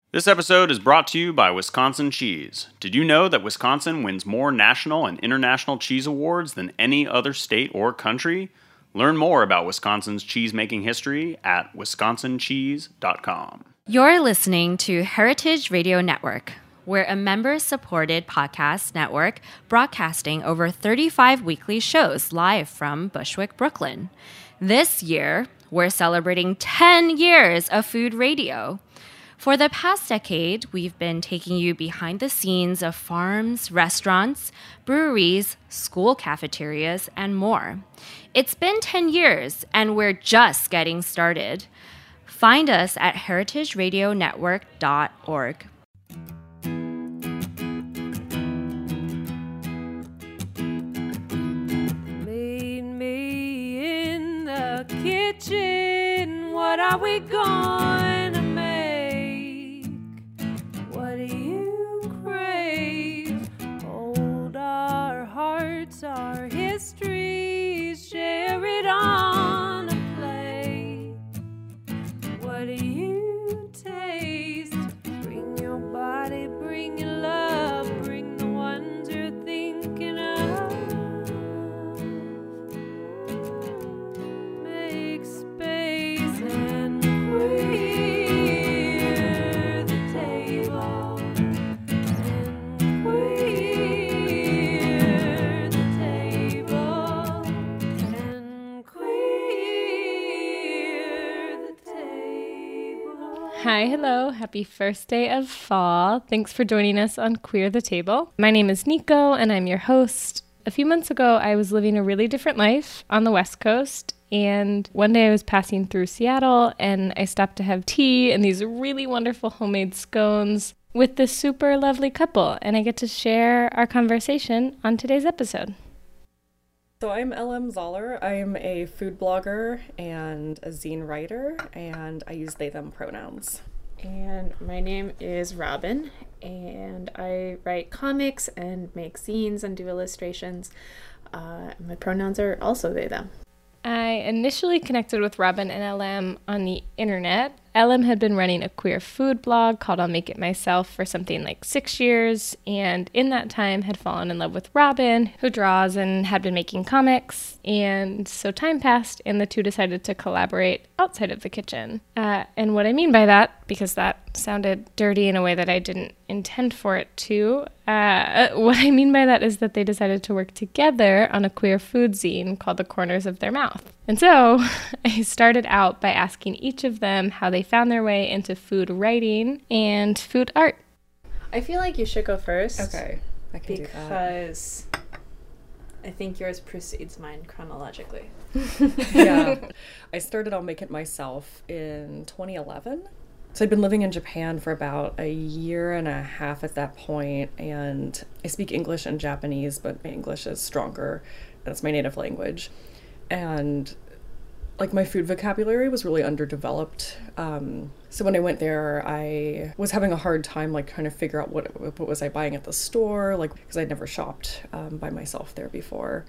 This episode is brought to you by Wisconsin Cheese. Did you know that Wisconsin wins more national and international cheese awards than any other state or country? Learn more about Wisconsin's cheese-making history at wisconsincheese.com. You're listening to Heritage Radio Network. We're a member-supported podcast network broadcasting over 35 weekly shows live from Bushwick, Brooklyn. This year, we're celebrating 10 years of food radio. For the past decade, we've been taking you behind the scenes of farms, restaurants, breweries, school cafeterias, and more. It's been 10 years, and we're just getting started. Find us at heritageradionetwork.org. Meet me in the kitchen. What are we going to make? What do you crave? Hold our hearts, our histories, share it on a plate. What do you taste? Bring your body, bring your love, bring the ones you're thinking of. Make space and queer the table. And queer the table. And queer the table. Hi, hello. Happy first day of fall. Thanks for joining us on Queer the Table. My name is Nico, and I'm your host. A few months ago, I was living a really different life on the West Coast, and one day I was passing through Seattle, and I stopped to have tea and these really wonderful homemade scones with this super lovely couple, and I get to share our conversation on today's episode. So I'm LM Zoller. I'm a food blogger and a zine writer, and I use they, them pronouns. And my name is Robin, and I write comics and make zines and do illustrations. My pronouns are also they, them. I initially connected with Robin and LM on the internet. LM had been running a queer food blog called I'll Make It Myself for something like 6 years, and in that time had fallen in love with Robin, who draws and had been making comics, and so time passed and the two decided to collaborate outside of the kitchen. And what I mean by that, because that sounded dirty in a way that I didn't intend for it to, what I mean by that is that they decided to work together on a queer food zine called The Corners of Their Mouth. And so I started out by asking each of them how they found their way into food writing and food art. I feel like you should go first. Okay, I can do that. Because I think yours precedes mine chronologically. Yeah. I started I'll Make It Myself in 2011. So I'd been living in Japan for about a year and a half at that point, and I speak English and Japanese, but my English is stronger. That's my native language. And like my food vocabulary was really underdeveloped. So when I went there, I was having a hard time like trying to figure out what was I buying at the store, like because I'd never shopped by myself there before.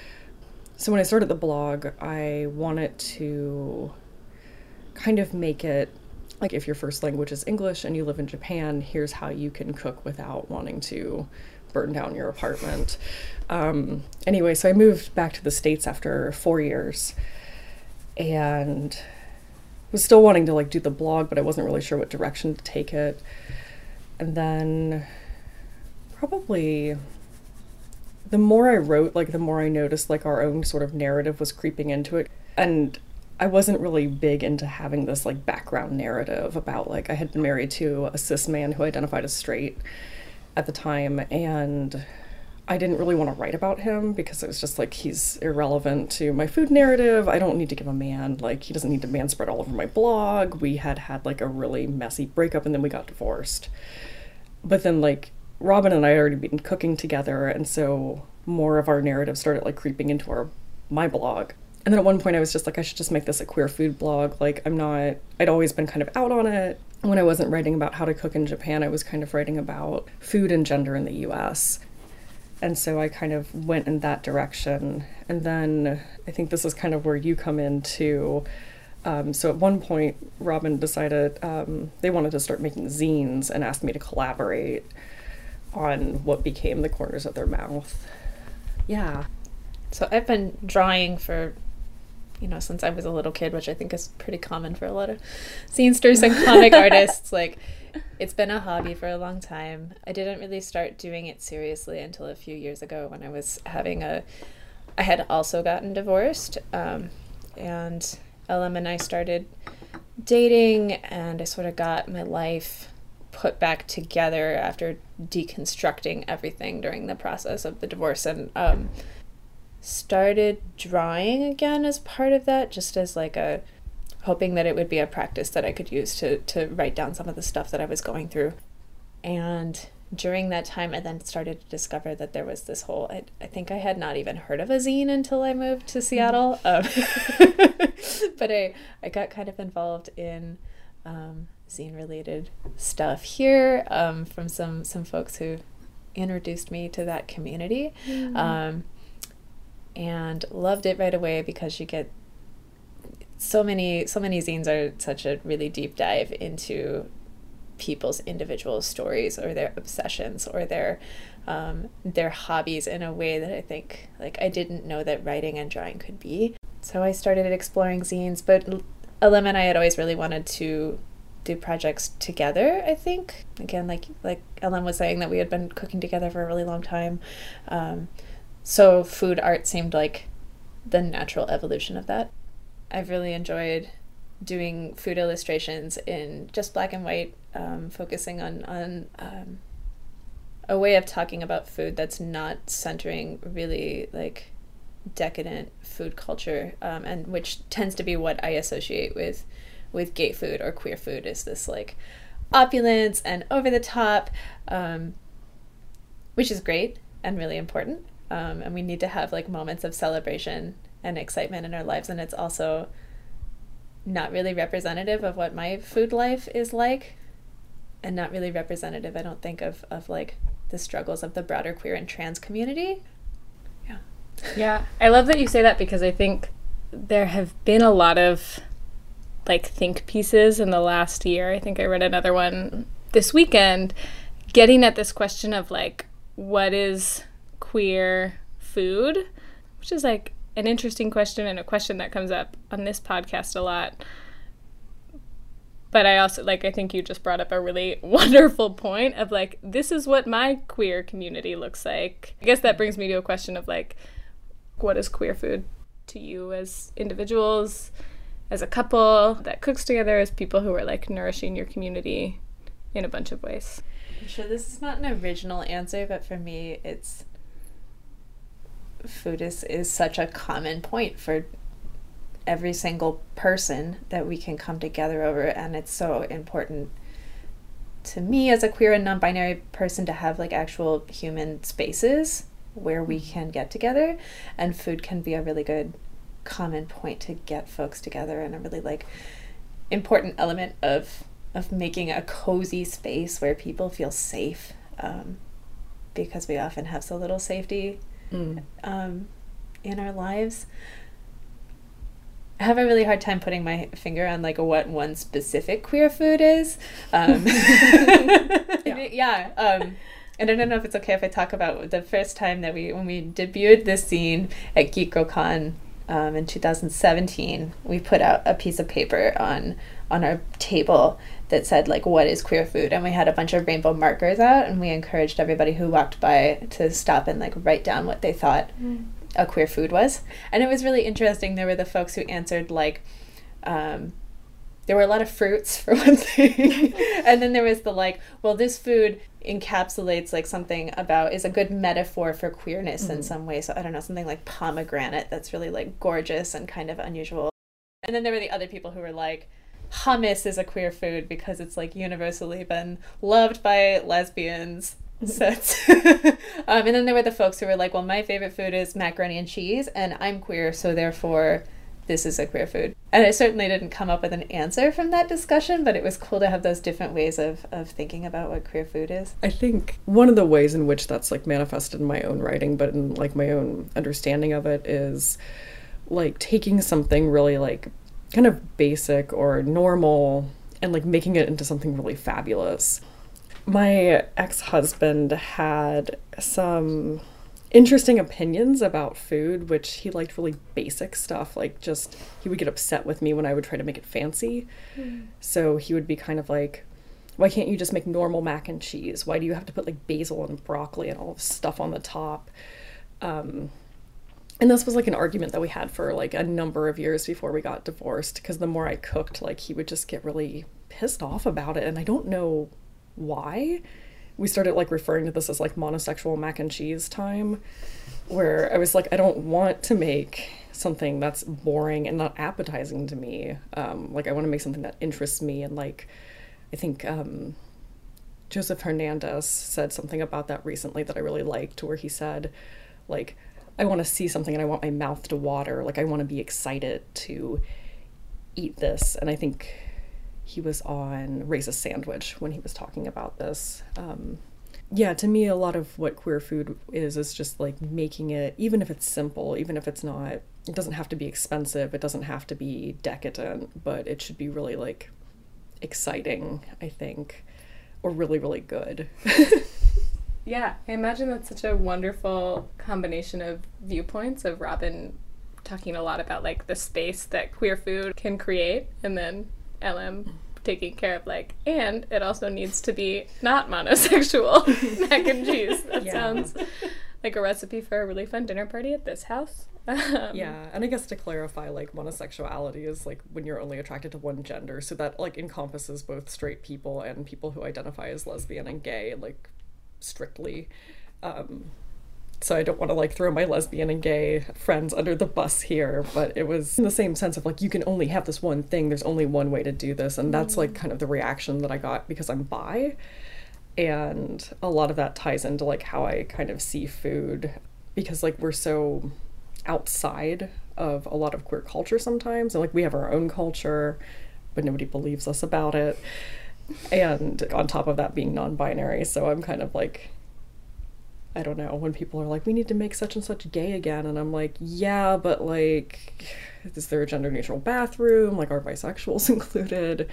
So when I started the blog, I wanted to kind of make it like if your first language is English and you live in Japan, here's how you can cook without wanting to burn down your apartment. Anyway, so I moved back to the States after 4 years and was still wanting to like do the blog, but I wasn't really sure what direction to take it. And then probably the more I wrote, like the more I noticed like our own sort of narrative was creeping into it. And I wasn't really big into having this like background narrative about like I had been married to a cis man who identified as straight at the time, and I didn't really want to write about him because it was just like he's irrelevant to my food narrative. I don't need to give a man, like he doesn't need to man spread all over my blog. We had like a really messy breakup and then we got divorced. But then like Robin and I had already been cooking together, and so more of our narrative started like creeping into my blog. And then at one point I was just like, I should just make this a queer food blog. Like I'd always been kind of out on it. When I wasn't writing about how to cook in Japan, I was kind of writing about food and gender in the US. And so I kind of went in that direction. And then I think this is kind of where you come in too. So at one point, Robin decided they wanted to start making zines and asked me to collaborate on what became The Corners of Their Mouth. Yeah. So I've been drawing for, since I was a little kid, which I think is pretty common for a lot of zinesters and comic artists. Like, it's been a hobby for a long time. I didn't really start doing it seriously until a few years ago when I was I had also gotten divorced, and Ellen and I started dating, and I sort of got my life put back together after deconstructing everything during the process of the divorce, and started drawing again as part of that, just as like hoping that it would be a practice that I could use to write down some of the stuff that I was going through. And during that time, I then started to discover that there was this whole, I think I had not even heard of a zine until I moved to Seattle. But I got kind of involved in zine-related stuff here from some folks who introduced me to that community. And loved it right away because you get so many zines are such a really deep dive into people's individual stories or their obsessions or their hobbies in a way that I think like I didn't know that writing and drawing could be. So I started exploring zines, but Ellen and I had always really wanted to do projects together, I think. Again, like Ellen was saying, that we had been cooking together for a really long time. So food art seemed like the natural evolution of that. I've really enjoyed doing food illustrations in just black and white, focusing on a way of talking about food that's not centering really like decadent food culture, and which tends to be what I associate with gay food or queer food, is this like opulence and over the top, which is great and really important. And we need to have like moments of celebration and excitement in our lives. And it's also not really representative of what my food life is like, and not really representative, I don't think, of like the struggles of the broader queer and trans community. Yeah. Yeah, I love that you say that, because I think there have been a lot of like think pieces in the last year. I think I read another one this weekend getting at this question of like, what is queer food, which is like an interesting question and a question that comes up on this podcast a lot. But I also I think you just brought up a really wonderful point of like, this is what my queer community looks like. I guess that brings me to a question of like, what is queer food to you as individuals, as a couple that cooks together, as people who are like nourishing your community in a bunch of ways? I'm sure this is not an original answer, but for me, it's food is such a common point for every single person that we can come together over, and it's so important to me as a queer and non-binary person to have like actual human spaces where we can get together, and food can be a really good common point to get folks together, and a really like important element of making a cozy space where people feel safe, because we often have so little safety in our lives. I have a really hard time putting my finger on like what one specific queer food is. Yeah. And I don't know if it's okay if I talk about the first time that when we debuted this zine at GeekGirlCon in 2017, we put out a piece of paper on our table that said like, what is queer food? And we had a bunch of rainbow markers out, and we encouraged everybody who walked by to stop and like write down what they thought a queer food was. And it was really interesting. There were the folks who answered like, there were a lot of fruits for one thing. And then there was the like, well, this food encapsulates like something about, is a good metaphor for queerness in some way. So I don't know, something like pomegranate that's really like gorgeous and kind of unusual. And then there were the other people who were like, hummus is a queer food because it's like universally been loved by lesbians. So and then there were the folks who were like, well, my favorite food is macaroni and cheese, and I'm queer, so therefore this is a queer food. And I certainly didn't come up with an answer from that discussion, but it was cool to have those different ways of thinking about what queer food is. I think one of the ways in which that's like manifested in my own writing, but in like my own understanding of it, is like taking something really like kind of basic or normal and like making it into something really fabulous. My ex-husband had some interesting opinions about food, which he liked really basic stuff, like just he would get upset with me when I would try to make it fancy. So he would be kind of like, why can't you just make normal mac and cheese? Why do you have to put like basil and broccoli and all this stuff on the top? And this was like an argument that we had for like a number of years before we got divorced, because the more I cooked, like he would just get really pissed off about it, and I don't know why. We started like referring to this as like monosexual mac and cheese time, where I was like, I don't want to make something that's boring and not appetizing to me. Like I want to make something that interests me, and like I think Joseph Hernandez said something about that recently that I really liked, where he said like, I want to see something and I want my mouth to water. Like I want to be excited to eat this. And I think he was on Raise a Sandwich when he was talking about this. Yeah, to me, a lot of what queer food is just like making it, even if it's simple, even if it's not, it doesn't have to be expensive, it doesn't have to be decadent, but it should be really like exciting, I think, or really, really good. Yeah, I imagine that's such a wonderful combination of viewpoints of Robin talking a lot about like the space that queer food can create, and then LM taking care of like, and it also needs to be not monosexual mac and cheese. That sounds like a recipe for a really fun dinner party at this house. Yeah, and I guess to clarify, like monosexuality is like when you're only attracted to one gender, so that like encompasses both straight people and people who identify as lesbian and gay, like strictly. So I don't want to like throw my lesbian and gay friends under the bus here, but it was in the same sense of like, you can only have this one thing, there's only one way to do this, and that's like kind of the reaction that I got because I'm bi, and a lot of that ties into like how I kind of see food, because like we're so outside of a lot of queer culture sometimes, and like we have our own culture but nobody believes us about it, and on top of that being non-binary, so I'm kind of like, I don't know, when people are like, we need to make such and such gay again, and I'm like, yeah, but like, is there a gender neutral bathroom, like are bisexuals included?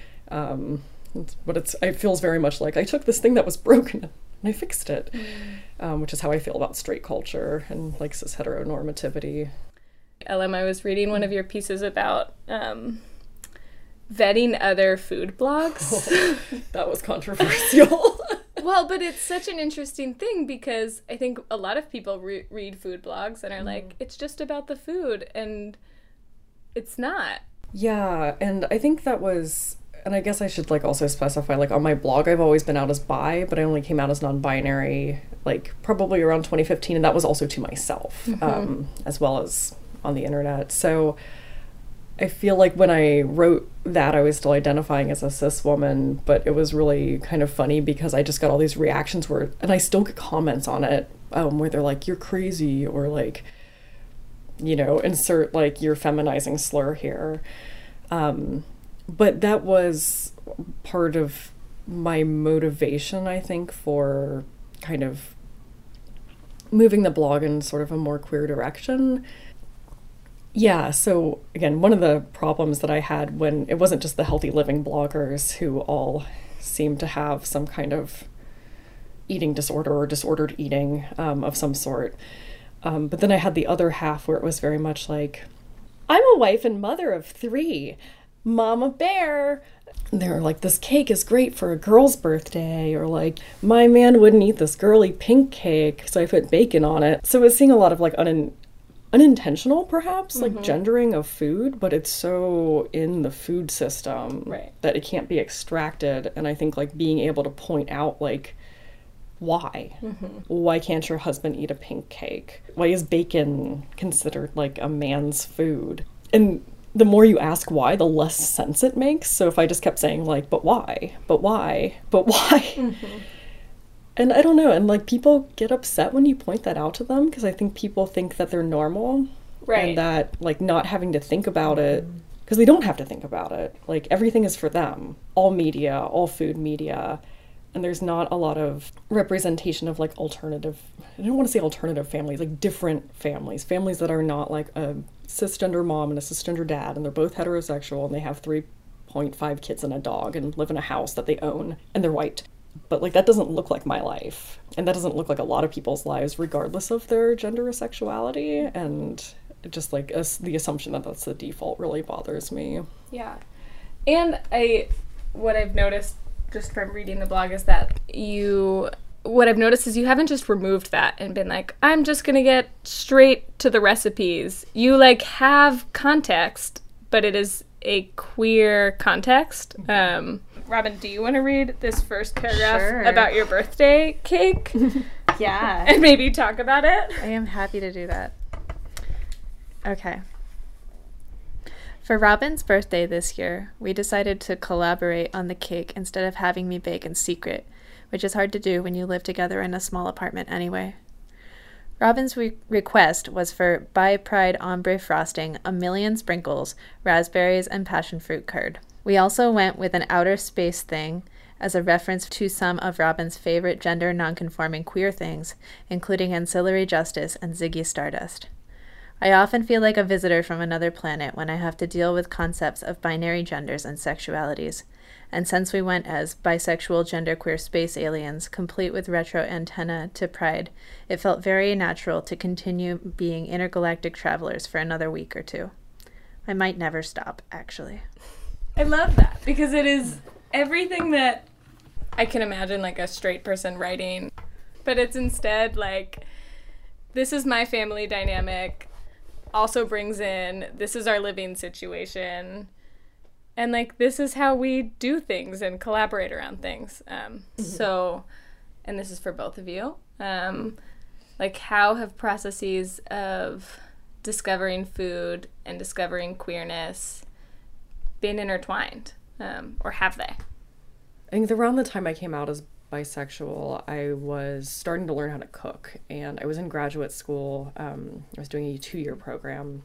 But it feels very much like I took this thing that was broken and I fixed it, which is how I feel about straight culture and like cis heteronormativity. LM, I was reading one of your pieces about vetting other food blogs. Oh, that was controversial. Well, but it's such an interesting thing because I think a lot of people read food blogs and are like, it's just about the food, and it's not. Yeah, and I think that was, and I guess I should like also specify, like on my blog I've always been out as bi, but I only came out as non-binary like probably around 2015, and that was also to myself, as well as on the internet. So I feel like when I wrote that, I was still identifying as a cis woman, but it was really kind of funny because I just got all these reactions where, and I still get comments on it, where they're like, you're crazy, or like, you know, insert like your feminizing slur here. But that was part of my motivation, I think, for kind of moving the blog in sort of a more queer direction. Yeah, so again, one of the problems that I had when it wasn't just the healthy living bloggers who all seemed to have some kind of eating disorder or disordered eating of some sort. But then I had the other half where it was very much like, I'm a wife and mother of 3, Mama Bear. They're like, this cake is great for a girl's birthday, or like, my man wouldn't eat this girly pink cake, so I put bacon on it. So I was seeing a lot of like unintentional, perhaps, like gendering of food, but it's so in the food system that it can't be extracted. And I think like being able to point out like, why can't your husband eat a pink cake? Why is bacon considered like a man's food? And the more you ask why, the less sense it makes. So if I just kept saying like, but why, and I don't know, and like people get upset when you point that out to them, because I think people think that they're normal, and that like not having to think about it, because they don't have to think about it, like everything is for them, all media, all food media, and there's not a lot of representation of like alternative, I don't want to say alternative families, like different families that are not like a cisgender mom and a cisgender dad, and they're both heterosexual, and they have 3.5 kids and a dog and live in a house that they own, and they're white. But like, that doesn't look like my life, and that doesn't look like a lot of people's lives regardless of their gender or sexuality, and just like the assumption that that's the default really bothers me. Yeah. And what I've noticed just from reading the blog is that what I've noticed is you haven't just removed that and been like, I'm just gonna get straight to the recipes. You like have context, but it is a queer context. Robin, do you want to read this first paragraph about your birthday cake? Yeah. And maybe talk about it? I am happy to do that. Okay. For Robin's birthday this year, we decided to collaborate on the cake instead of having me bake in secret, which is hard to do when you live together in a small apartment anyway. Robin's request was for By Pride ombre frosting, a million sprinkles, raspberries, and passion fruit curd. We also went with an outer space thing as a reference to some of Robin's favorite gender nonconforming queer things, including Ancillary Justice and Ziggy Stardust. I often feel like a visitor from another planet when I have to deal with concepts of binary genders and sexualities. And since we went as bisexual genderqueer space aliens, complete with retro antenna to Pride, it felt very natural to continue being intergalactic travelers for another week or two. I might never stop, actually. I love that, because it is everything that I can imagine like a straight person writing, but it's instead like, this is my family dynamic, also brings in, this is our living situation, and like, this is how we do things and collaborate around things. So, and this is for both of you, like, how have processes of discovering food and discovering queerness been intertwined, or have they? I think around the time I came out as bisexual, I was starting to learn how to cook, and I was in graduate school. I was doing a 2-year program,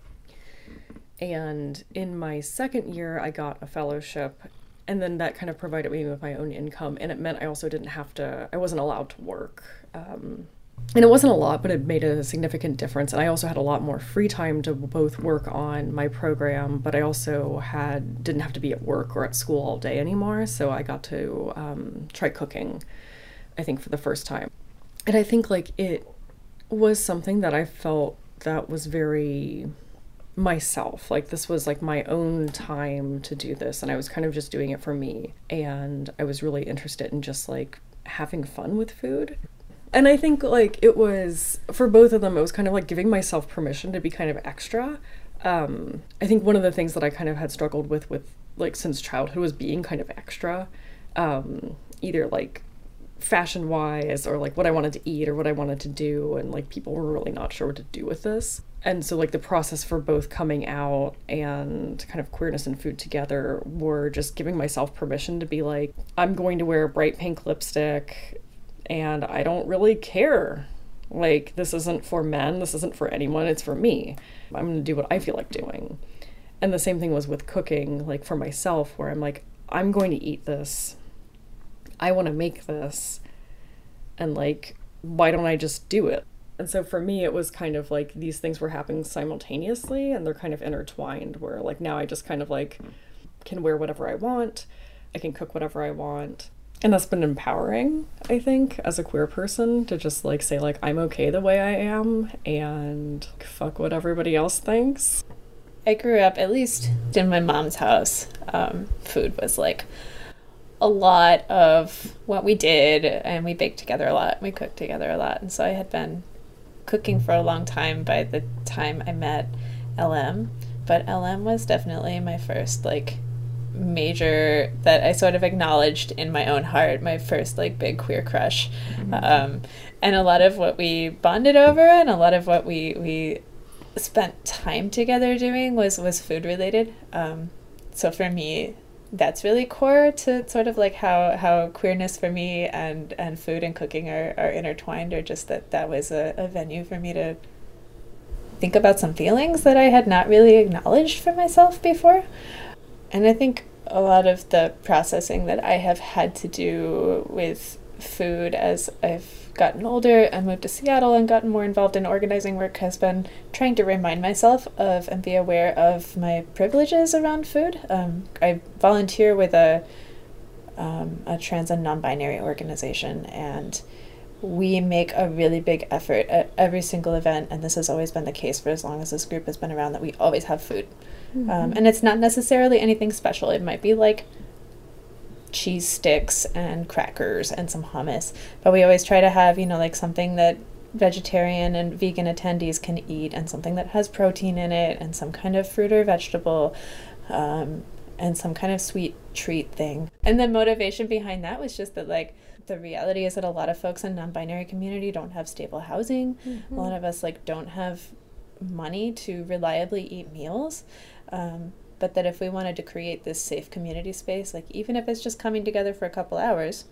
and in my second year I got a fellowship, and then that kind of provided me with my own income, and it meant I also I wasn't allowed to work, and it wasn't a lot, but it made a significant difference. And I also had a lot more free time to both work on my program, but I also didn't have to be at work or at school all day anymore. So I got to try cooking, I think, for the first time. And I think like it was something that I felt that was very myself. Like, this was like my own time to do this, and I was kind of just doing it for me. And I was really interested in just like having fun with food. And I think like it was, for both of them, it was kind of like giving myself permission to be kind of extra. I think one of the things that I kind of had struggled with like since childhood was being kind of extra, either like fashion wise or like what I wanted to eat or what I wanted to do, and like people were really not sure what to do with this. And so like the process for both coming out and kind of queerness and food together were just giving myself permission to be like, I'm going to wear a bright pink lipstick and I don't really care. Like, this isn't for men, this isn't for anyone, it's for me. I'm gonna do what I feel like doing. And the same thing was with cooking, like for myself, where I'm like, I'm going to eat this, I want to make this, and like, why don't I just do it? And so for me, it was kind of like these things were happening simultaneously, and they're kind of intertwined, where like now I just kind of like can wear whatever I want, I can cook whatever I want. And that's been empowering, I think, as a queer person, to just like say like, I'm okay the way I am, and fuck what everybody else thinks. I grew up, at least in my mom's house, food was like a lot of what we did, and we baked together a lot, we cooked together a lot. And so I had been cooking for a long time by the time I met LM, but LM was definitely my first like major, that I sort of acknowledged in my own heart, my first like big queer crush. And a lot of what we bonded over and a lot of what we spent time together doing was food related. So for me, that's really core to sort of like how queerness for me and food and cooking are intertwined, or just that was a venue for me to think about some feelings that I had not really acknowledged for myself before. And I think a lot of the processing that I have had to do with food as I've gotten older and moved to Seattle and gotten more involved in organizing work has been trying to remind myself of and be aware of my privileges around food. I volunteer with a trans and non-binary organization, and we make a really big effort at every single event, and this has always been the case for as long as this group has been around, that we always have food. And it's not necessarily anything special. It might be like cheese sticks and crackers and some hummus, but we always try to have, you know, like something that vegetarian and vegan attendees can eat, and something that has protein in it, and some kind of fruit or vegetable, and some kind of sweet treat thing. And the motivation behind that was just that, like, the reality is that a lot of folks in non-binary community don't have stable housing. A lot of us, like, don't have money to reliably eat meals. But that if we wanted to create this safe community space, like, even if it's just coming together for a couple hours,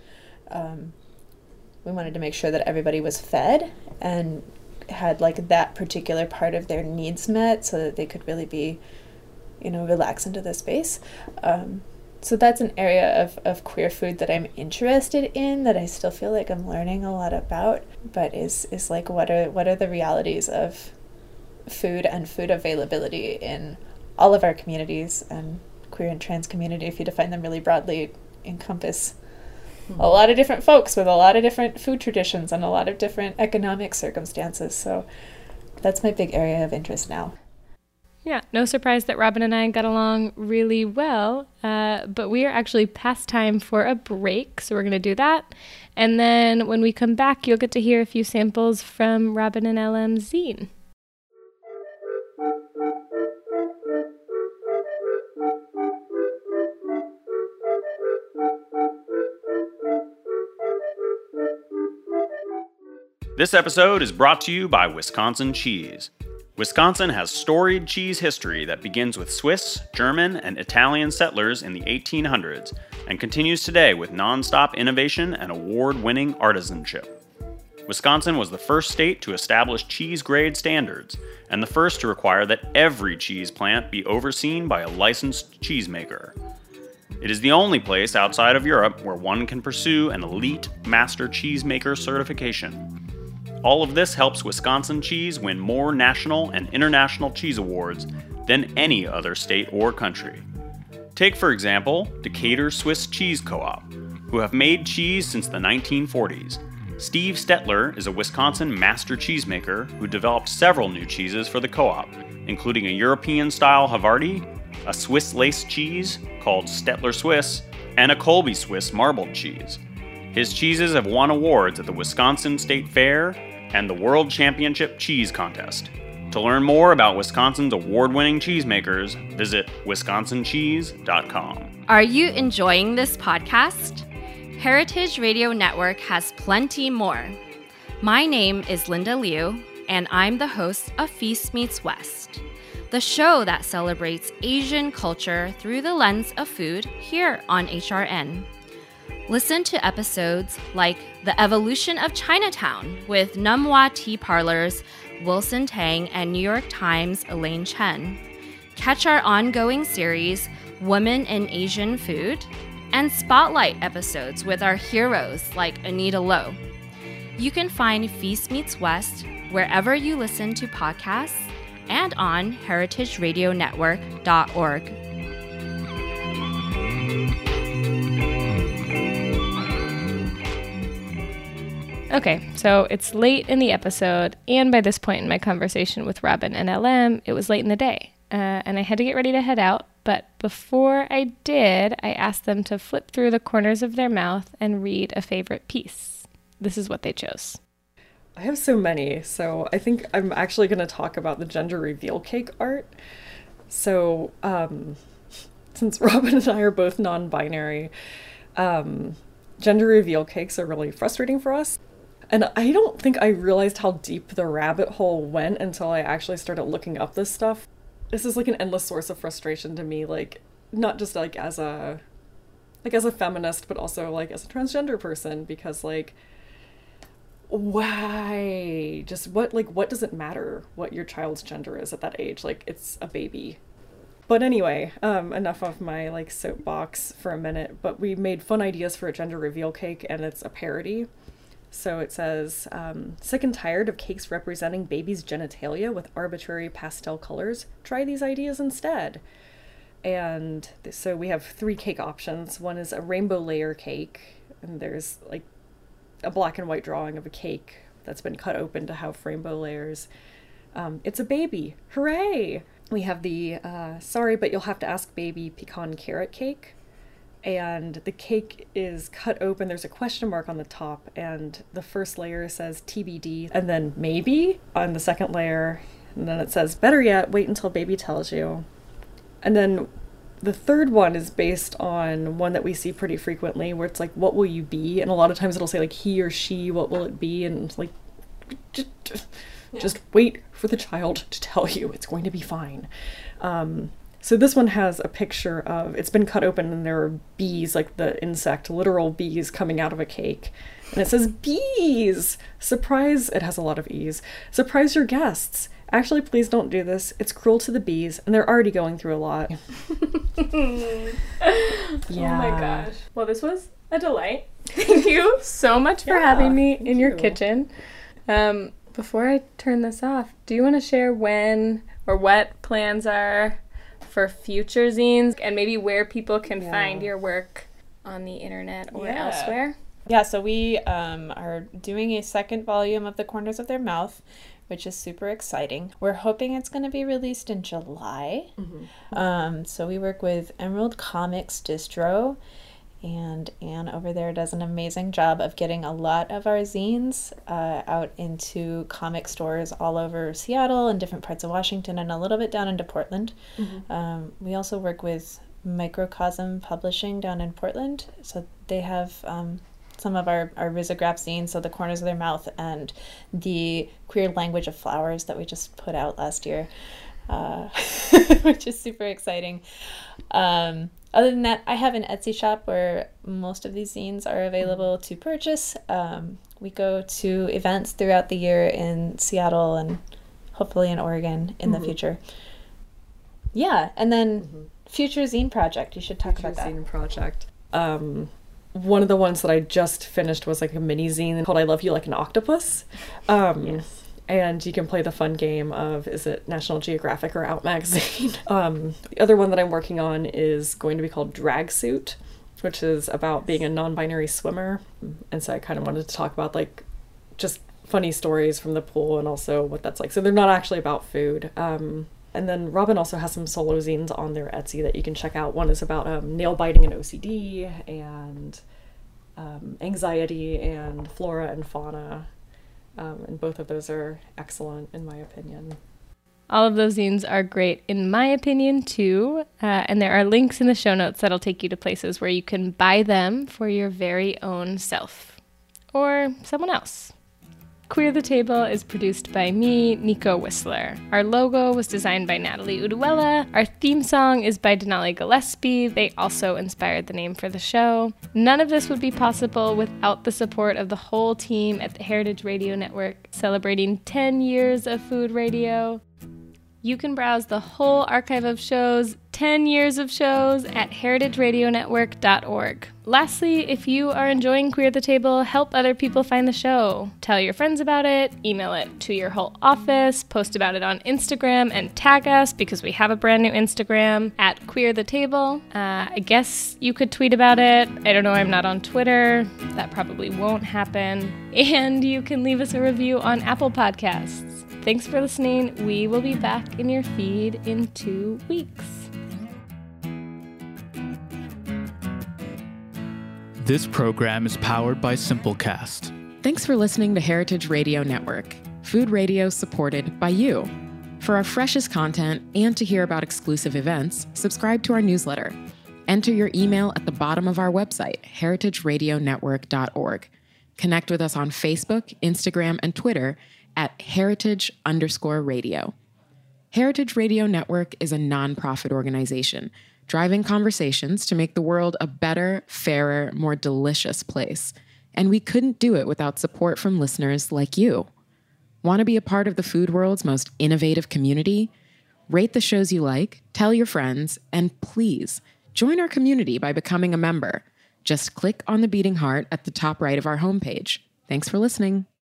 we wanted to make sure that everybody was fed and had, like, that particular part of their needs met, so that they could really be, you know, relax into the space. So that's an area of queer food that I'm interested in, that I still feel like I'm learning a lot about, but is like, what are the realities of food and food availability in all of our communities, and queer and trans community, if you define them really broadly, encompass a lot of different folks with a lot of different food traditions and a lot of different economic circumstances. So that's my big area of interest now. Yeah, no surprise that Robin and I got along really well, but we are actually past time for a break, so we're going to do that. And then when we come back, you'll get to hear a few samples from Robin and LM's zine. This episode is brought to you by Wisconsin Cheese. Wisconsin has storied cheese history that begins with Swiss, German, and Italian settlers in the 1800s and continues today with nonstop innovation and award-winning artisanship. Wisconsin was the first state to establish cheese grade standards and the first to require that every cheese plant be overseen by a licensed cheesemaker. It is the only place outside of Europe where one can pursue an elite master cheesemaker certification. All of this helps Wisconsin cheese win more national and international cheese awards than any other state or country. Take, for example, Decatur Swiss Cheese Co-op, who have made cheese since the 1940s. Steve Stetler is a Wisconsin master cheesemaker who developed several new cheeses for the co-op, including a European-style Havarti, a Swiss lace cheese called Stetler Swiss, and a Colby Swiss marbled cheese. His cheeses have won awards at the Wisconsin State Fair and the World Championship Cheese Contest. To learn more about Wisconsin's award-winning cheesemakers, visit wisconsincheese.com. Are you enjoying this podcast? Heritage Radio Network has plenty more. My name is Linda Liu, and I'm the host of Feast Meets West, the show that celebrates Asian culture through the lens of food here on HRN. Listen to episodes like The Evolution of Chinatown with Numwa Tea Parlor's Wilson Tang and New York Times' Elaine Chen. Catch our ongoing series, Women in Asian Food, and spotlight episodes with our heroes like Anita Lowe. You can find Feast Meets West wherever you listen to podcasts and on heritageradionetwork.org. Okay, so it's late in the episode, and by this point in my conversation with Robin and LM, it was late in the day, and I had to get ready to head out. But before I did, I asked them to flip through the corners of their mouth and read a favorite piece. This is what they chose. I have so many, so I think I'm actually going to talk about the gender reveal cake art. So, since Robin and I are both non-binary, gender reveal cakes are really frustrating for us. And I don't think I realized how deep the rabbit hole went until I actually started looking up this stuff. This is like an endless source of frustration to me, like not just like as a feminist, but also like as a transgender person, because like why? Just what does it matter what your child's gender is at that age? Like, it's a baby. But anyway, enough of my like soapbox for a minute, but we made fun ideas for a gender reveal cake, and it's a parody. So it says, sick and tired of cakes representing babies' genitalia with arbitrary pastel colors? Try these ideas instead. And so we have 3 cake options. One is a rainbow layer cake, and there's like a black and white drawing of a cake that's been cut open to have rainbow layers. It's a baby. Hooray! We have the sorry, but you'll have to ask baby pecan carrot cake. And the cake is cut open. There's a question mark on the top, and the first layer says TBD, and then maybe on the second layer. And then it says, better yet, wait until baby tells you. And then the third one is based on one that we see pretty frequently, where it's like, what will you be? And a lot of times it'll say like he or she, what will it be? And it's like, just wait for the child to tell you it's going to be fine. So this one has a picture of, it's been cut open and there are bees, like the insect, literal bees coming out of a cake. And it says, bees! Surprise, it has a lot of E's. Surprise your guests. Actually, please don't do this. It's cruel to the bees, and they're already going through a lot. Yeah. Oh my gosh. Well, this was a delight. Thank you so much for having me in your kitchen. Before I turn this off, do you want to share when or what plans are for future zines, and maybe where people can find your work on the internet or elsewhere? Yeah, so we are doing a second volume of The Corners of Their Mouth, which is super exciting. We're hoping it's going to be released in July. So we work with Emerald Comics Distro, and Anne over there does an amazing job of getting a lot of our zines out into comic stores all over Seattle and different parts of Washington and a little bit down into Portland. We also work with Microcosm Publishing down in Portland. So they have some of our risograph zines, so The Corners of Their Mouth and the Queer Language of Flowers that we just put out last year, which is super exciting. Other than that, I have an Etsy shop where most of these zines are available to purchase. We go to events throughout the year in Seattle and hopefully in Oregon in the future. Yeah, and then future zine project. You should talk about that. Zine project. One of the ones that I just finished was like a mini zine called I Love You Like an Octopus. And you can play the fun game of, is it National Geographic or Out Magazine? The other one that I'm working on is going to be called Drag Suit, which is about being a non-binary swimmer. And so I kind of wanted to talk about like just funny stories from the pool and also what that's like. So they're not actually about food. And then Robin also has some solo zines on their Etsy that you can check out. One is about nail biting and OCD and anxiety and flora and fauna. And both of those are excellent, in my opinion. All of those zines are great, in my opinion, too. And there are links in the show notes that'll take you to places where you can buy them for your very own self or someone else. Queer the Table is produced by me, Nico Whistler. Our logo was designed by Natalie Uduella. Our theme song is by Denali Gillespie. They also inspired the name for the show. None of this would be possible without the support of the whole team at the Heritage Radio Network, celebrating 10 years of food radio. You can browse the whole archive of shows, 10 years of shows, at heritageradionetwork.org. Lastly, if you are enjoying Queer the Table, help other people find the show. Tell your friends about it, email it to your whole office, post about it on Instagram, and tag us because we have a brand new Instagram at Queer the Table. I guess you could tweet about it. I don't know, I'm not on Twitter. That probably won't happen. And you can leave us a review on Apple Podcasts. Thanks for listening. We will be back in your feed in 2 weeks. This program is powered by Simplecast. Thanks for listening to Heritage Radio Network, food radio supported by you. For our freshest content and to hear about exclusive events, subscribe to our newsletter. Enter your email at the bottom of our website, heritageradionetwork.org. Connect with us on Facebook, Instagram, and Twitter at heritage_radio. Heritage Radio Network is a nonprofit organization driving conversations to make the world a better, fairer, more delicious place. And we couldn't do it without support from listeners like you. Want to be a part of the food world's most innovative community? Rate the shows you like, tell your friends, and please join our community by becoming a member. Just click on the beating heart at the top right of our homepage. Thanks for listening.